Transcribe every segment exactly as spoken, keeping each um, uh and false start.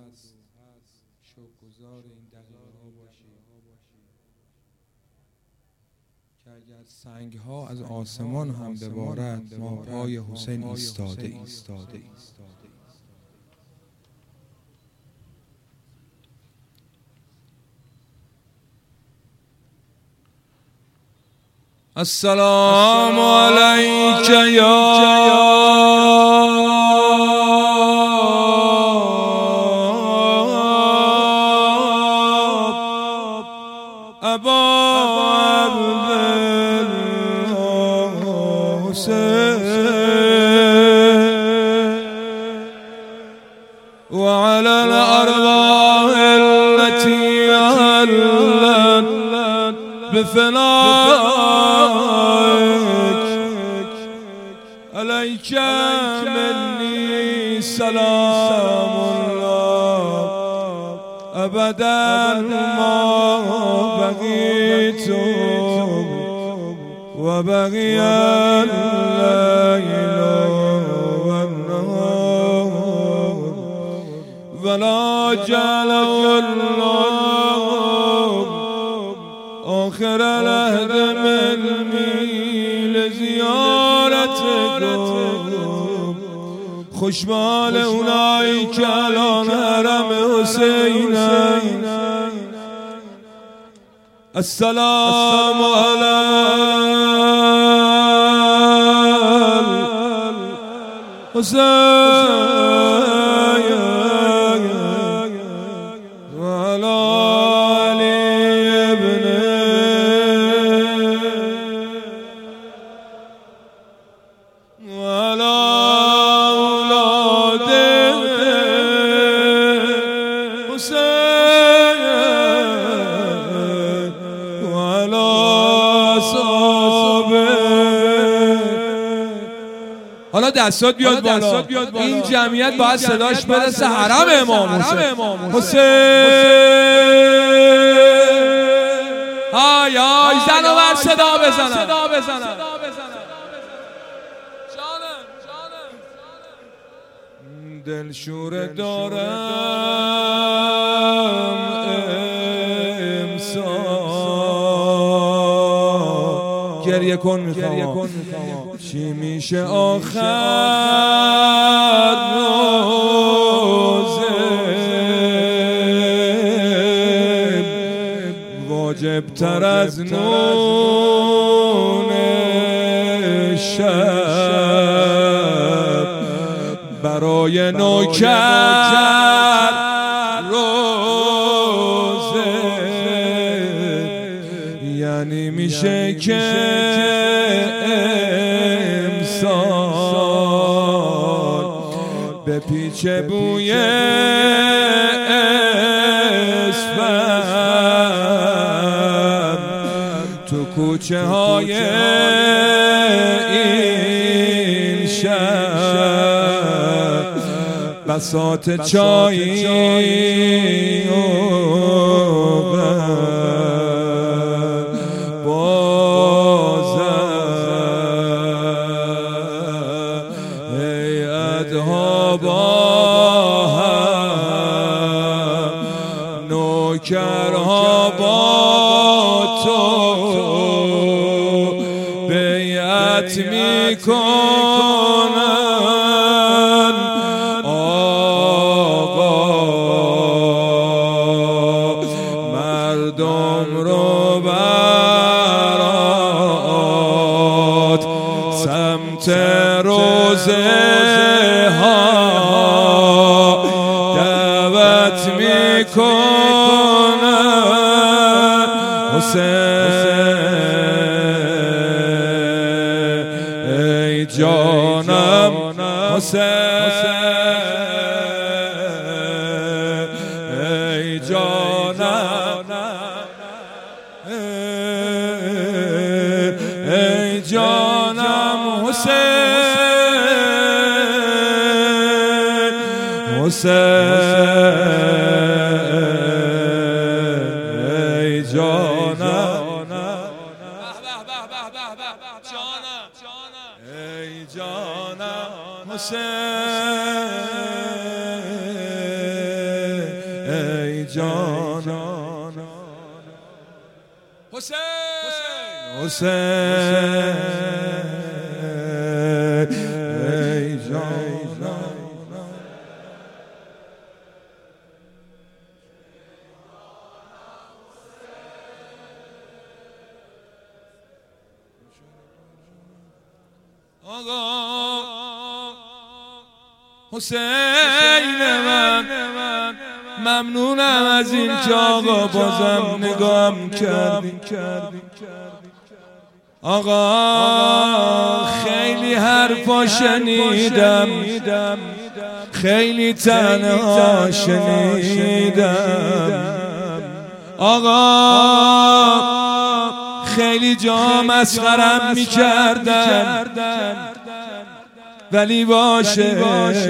شکرگزار این دقیقه ها باشید که اگر سنگ ها از آسمان هم ببارد ما پای حسین ایستاده ایستاده ایستاده السلام علیک یا ابا عبدالحسین وعلى الأرواح التي علت بفنائك عليك مني سلام الله أبدا ما بقيت وبقي الليل والنهار ولا جعل الله آخر العهد مني لزيارتكم خوشمال اونایی که الان حرم حسینن السلام علی الحسین وعلی علی ابن وعلی اولاد حسین وعلی اصحابه. حالا دستات بیاد بالا. این جمعیت باید صداش برسه حرم امام حسین. حسین های های زن و ور صدا بزنن. دلشوره دارم امسال گریه کن میخوام چی میشه آخر روزه واجب تر از نون شب برای نوکر روزه یعنی میشه که امسال به پیچ بوی اسفم تو کوچه های این شهر بساط چایی و بازم هیئت‌ها با هم نوکرها با تو بیعت میکنن مردم رو برات سمت روزه ها دعوت میکنن حسین ای جانم حسین ای جانم ای جانم حسین حسین ای جانم ای جانم حسین ای جان حسین حسین ای جان آقا حسین من ممنونم از این که آقا بازم نگام کردی. آقا خیلی حرفا شنیدم، خیلی تنها شنیدم. آقا خیلی جا مسخرم میکردن، ولی باشه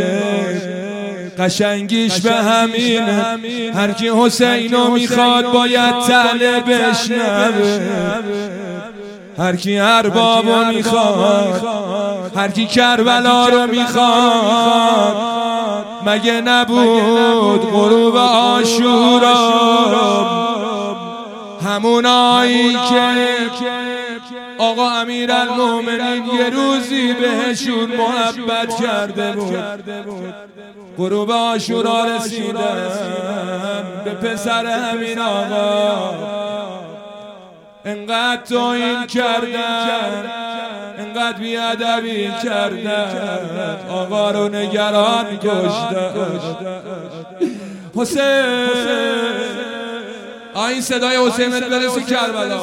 قشنگیش به همین، هر کی حسینو میخواد باید طعنه بشنوه، هر کی اربابو میخواد، هر کی کربلا رو میخواد. مگه نبود غروب عاشورا همونایی که آقا امیرالمومنین یه روزی بهشون محبت کرده بود؟ غروب عاشورا رسیدن به پسر همین آقا، انقدر توهین کردن، انقدر بیادبی کردن، آقا رو نگران کشتن. حسین این صدای حسین برسی کربلا.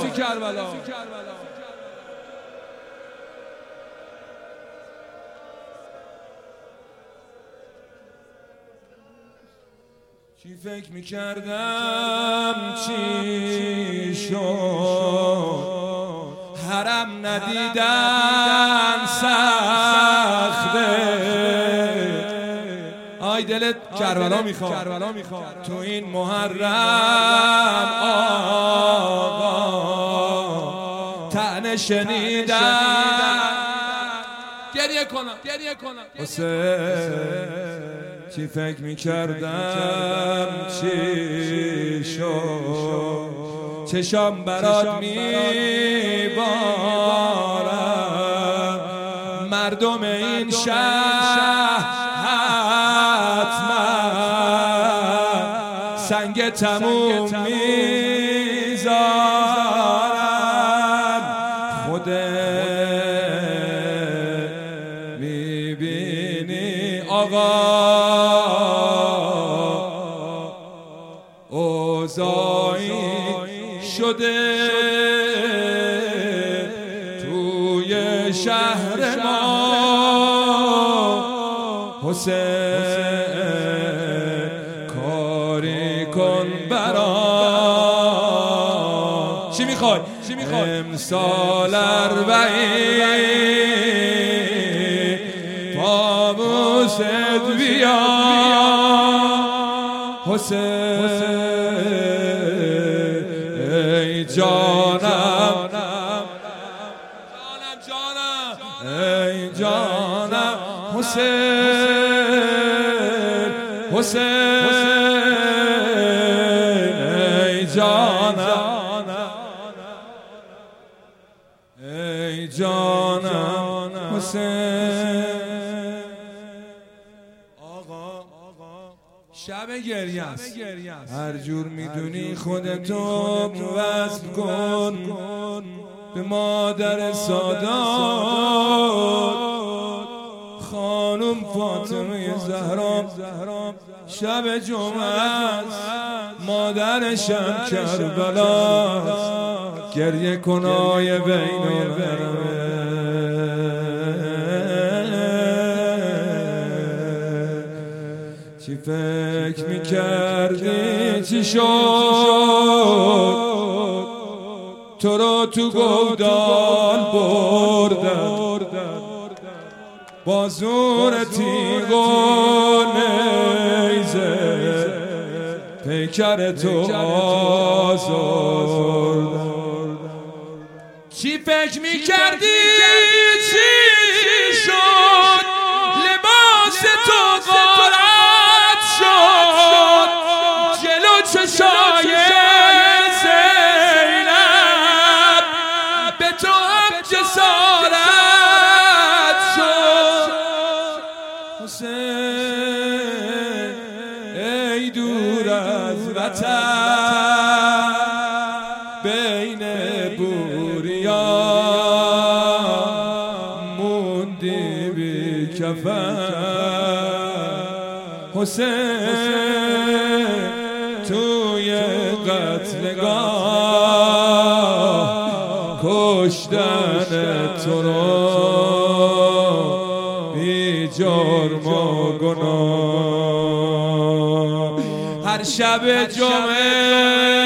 چی فکر میکردم چی شد، حرم ندیدن سخته. آی دلت کربلا میخواد تو این محرم آقا طعنه شنیدن. گریه کنم گریه کنم حسین چی فکر میکردم چی شد، چشام برات میبارم، مردم این شهر حتما سنگ تموم میذارن. خودت میبینی آقا اوضاعی شده توی شهر ما. حسین کاری کن برام. چی میخوای؟ امسال اربعین طاووست بیا. حسین ای جانم جانم جانم ای جانم حسین حسین ای جانم ای جانم حسین. شب گریه است، هر جور میدونی خودتو وصل کن به مادر سادات خانم فاطمه زهرا. شب جمعه است، مادرشم کربلا. گریه کنای بین الحرمین. چی فکر میکردی چی شد، تو رو تو گودال بردن با زور تیغ و نیزه، پیکر تو آزردن. چی فکر میکردی چی شد، لباس تو غارت شد، وطن بین بوریا موندی بی کفن حسین توی قتلگاه کشتن تو رو بی جرم و گناه. هر شب جمعه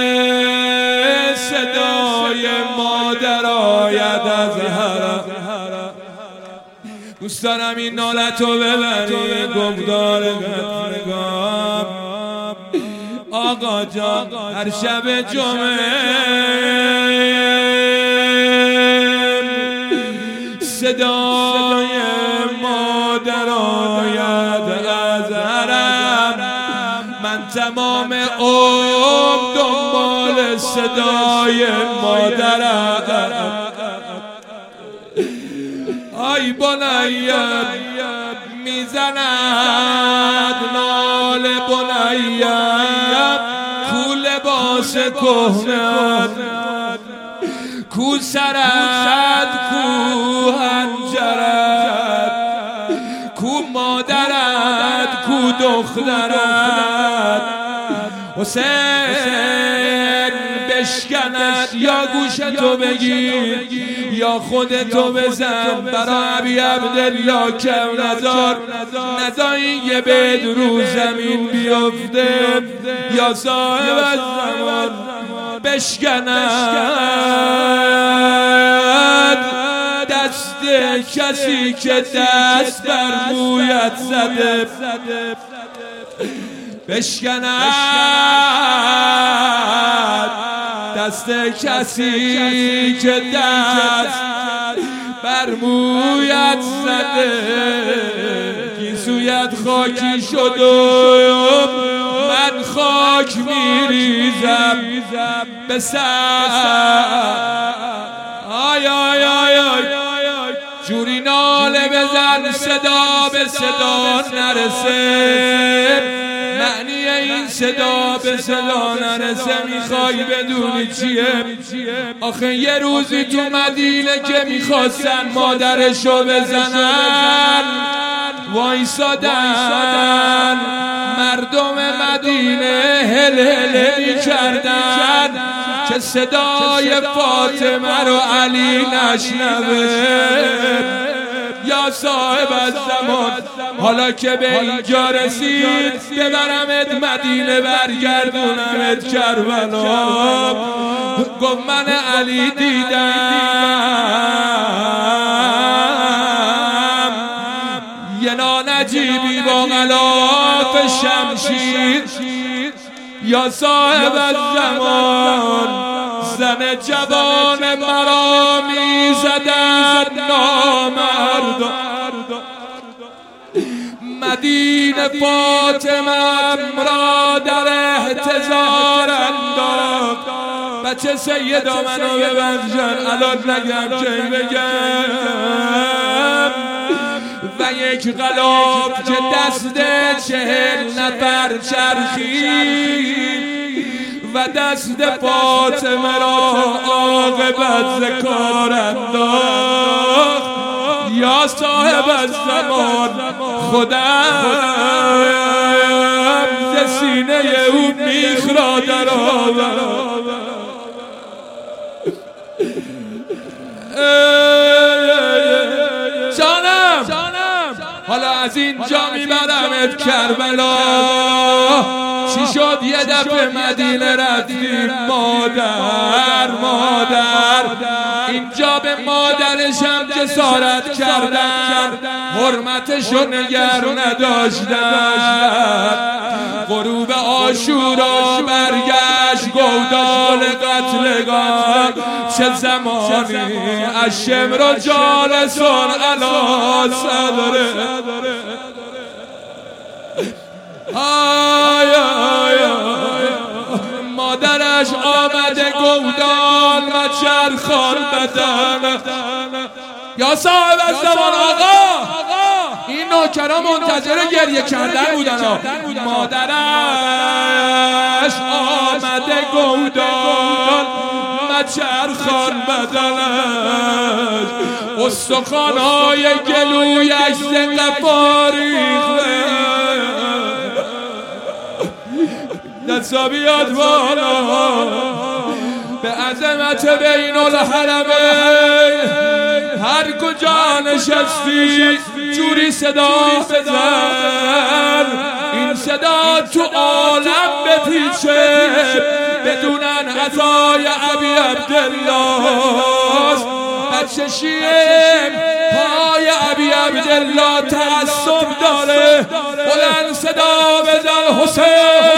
صدای مادر آید از حرم. دوست دارم این نالتو ببری گمدار قتلگاه آقا جان. هر شب جمعه صدای مادر آید از حرم. من تمام عمر دنبال صدای مادرم. آی بنیم میزند نال بنیم کو لباس کهنه کو سرد کو هنجرد کو مادرد کو دخترد. حسین بشکند یا گوشتو بگیر یا خودتو بزن برا ابی عبدالله کم نزار نزایی یه بید رو زمین بیفته یا صاحب از زمان بشکند دست کسی که دست بر مویت زده. بشکند دست کسی که دست بر مویت زده. گیسویت خاکی شد و من خاک میریزم به سر. آی آی آی آی جوری ناله بزن صدا به صدا نرسه. معنی این صدا به صدا نرسه میخوای بدونی چیه؟ آخه یه روزی تو مدینه که میخواستن مادرشو بزنن وایسادن مردم مدینه هل هل میکردن که صدای فاطمه رو علی نشنوه. یا صاحب از زمان حالا که به اینجا رسید ببرمت مدینه برگردونمت کربلا. گفت من علی دیدم یه نانجیبی با غلاف شمشیر. یا صاحب از زمان زن جوان مرا میزدن نامرد. مدینه فاطمه را در احتضار انداخت. بچه سیدا منو ببخشن الان نگم که بگم. و یک غلاف که دست چهل نفر چرخید و دست فاطمه را عاقبت ز کار انداخت. یا صاحب الزمان خودم ز سینه او میخ را در آورد. حالا از اینجا میبرمت کربلا. چی شد یه دفعه مدینه رفتیم مادر مادر. اینجا به مادرش هم جسارت کردن حرمتشو نگر نداشتن. غروب عاشورا برگشت گودال قتلگاه. چه زمانی از شمر و جالسان علا صدره. آی آی آی مادرش آمده گودال و چرخان بدن. یا صاحب از زمان آقا این نوکرا منتظر گریه کردن بودن. مادرش آمده گودال مچرخان بدنش، استخوان‌های گلویش زنده ریخته، دستا بیاد بالا به عظمت بین الحرمین. هر کجا نشستی جوری صدا بزن، این صدا تو عالم بپیچه، بدونن عطای ابی عبدالله. بچه شیعه پای ابی عبدالله تعصب داره، بلند صدا بزن حسین.